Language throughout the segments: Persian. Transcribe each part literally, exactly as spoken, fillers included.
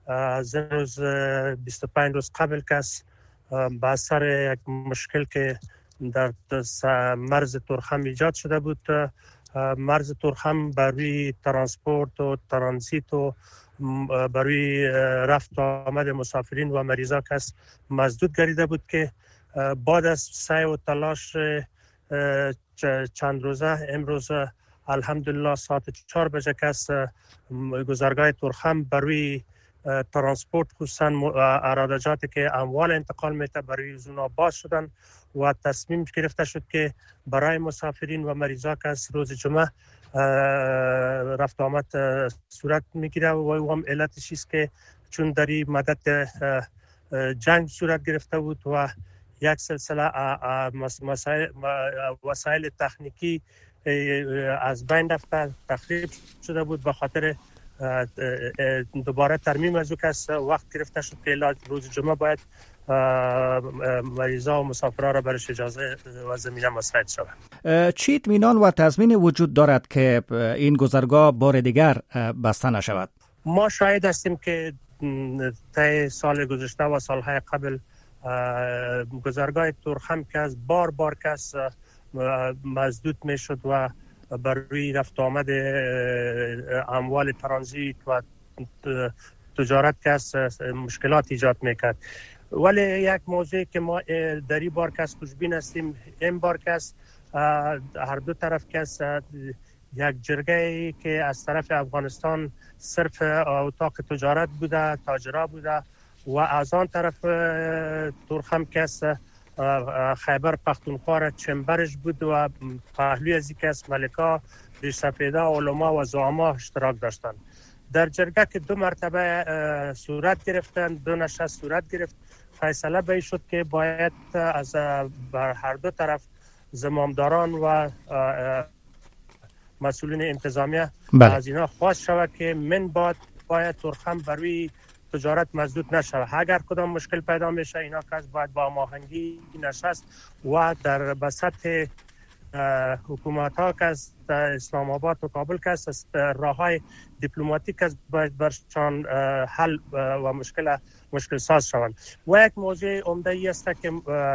از روز بیست و پنج روز قبل کس به اثر یک مشکل که در مرز تورخم ایجاد شده بود، مرز تورخم بروی ترانسپورت و ترانزیت و بروی رفت و آمد مسافرین و مریضا کس مسدود گردیده بود که بعد از سعی و تلاش چند روزه امروز الحمدلله ساعت چهار بجه کس گذرگاه تورخم بروی ترانسپورت خصوصا ارادجاتی که اموال انتقال میته بروی زونا باز شدن و تصمیم گرفته شد که برای مسافرین و مریضا که از روز جمعه رفت آمد صورت میگیره و او هم علتش است که چون در این مدت جنگ صورت گرفته بود و یک سلسله وسایل تکنیکی از بین رفته تخریب شده بود، به خاطر دوباره ترمیم از او کس وقت گرفته شد که روز جمعه باید مریضا و مسافرها را برش اجازه و زمینه مساعد شود. چی اطمینان و تضمین وجود دارد که این گذرگاه بار دیگر بسته نشود؟ ما شاهد هستیم که طی سال گذشته و سالهای قبل گذرگاه تورخم که از بار بار کس مسدود می شد و بر روی رفت آمد اموال ترانزیت و تجارت کس مشکلات ایجاد میکرد. ولی یک موضوعی که ما در این بار کس خوشبین هستیم، این بار کس هر دو طرف کس یک جرگه که از طرف افغانستان صرف اتاق تجارت بوده، تاجرا بوده و از آن طرف تورخم کس خیبر پختونخوا را چنبرش بود و پهلوی از یک از ملکا ریش سفیده علما و زعما اشتراک داشتند. در جرگه که دو مرتبه صورت گرفتن، دو نشست صورت گرفت، فیصله به شد که باید از بر هر دو طرف زمامداران و مسئولین انتظامیه از اینا خواست شود که من بعد باید تورخم بروی تجارت مسدود نشود. اگر کدام مشکل پیدا میشه اینا کس باید با هماهنگی نشست و در بسط حکومت ها که از اسلام آباد و کابل که از راه های دیپلماتیک از باید برشان حل و مشکل مشکل ساز شوند. و یک موضوع عمده ای است که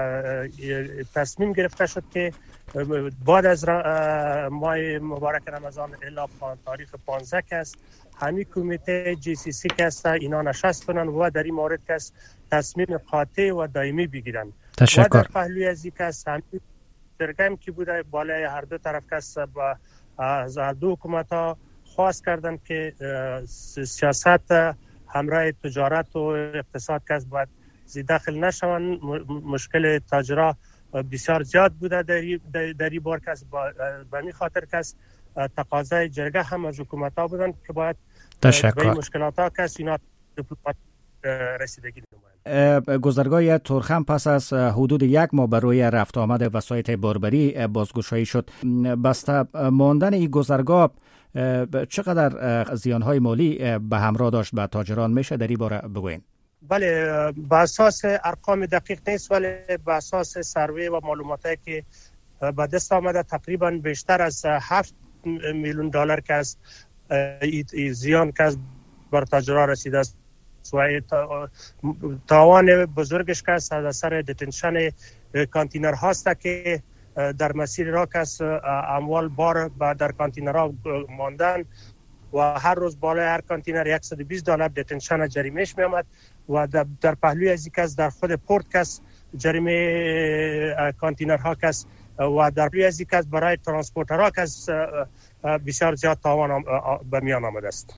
تصمیم گرفته شد که بعد از ماه مبارک رمضان الی تاریخ پانزده که است همین کمیته جی سی سی که است اینا نشست کنن و در این مورد که است تصمیم قاطع و دائمی بگیرن. تشکر. و در پهلوی از این که است همین درگم که بوده بالای هر دو طرف که است با از دو حکومت ها خواست کردن که سیاست همراه تجارت و اقتصاد که است باید زی داخل نشوند. مشکل تاجرا بسیار زیاد بوده در در این بار که است به این خاطر که است تقاضای جرگه هم از حکومت ها بودن که باید به این مشکلات ها که است اینا رسیدگی نمایند. گذرگاه تورخم پس از حدود یک ماه بر روی رفت آمد وسایط باربری بازگشایی شد. بسته ماندن این گذرگاه چقدر زیانهای مالی به همراه داشت به تاجران میشه در این باره بگوین؟ بله، به اساس ارقام دقیق نیست ولی به اساس سروی و معلوماتی که به دست آمده تقریبا بیشتر از هفت میلیون دلار که از زیان که بر تاجران رسیده است و تاوان بزرگش که از اثر دتنشن کانتینر هاست که در مسیر را که اموال بار در کانتینرها ماندن و هر روز بالای هر کانتینر صد و بیست دلار دتنشن جریمهش می آمد و در پهلوی از یک از در خود پورت کس جریمه کانتینرها کس و در پهلوی از یک از برای ترانسپورترها کس بسیار زیاد تاوان به میان آمده است.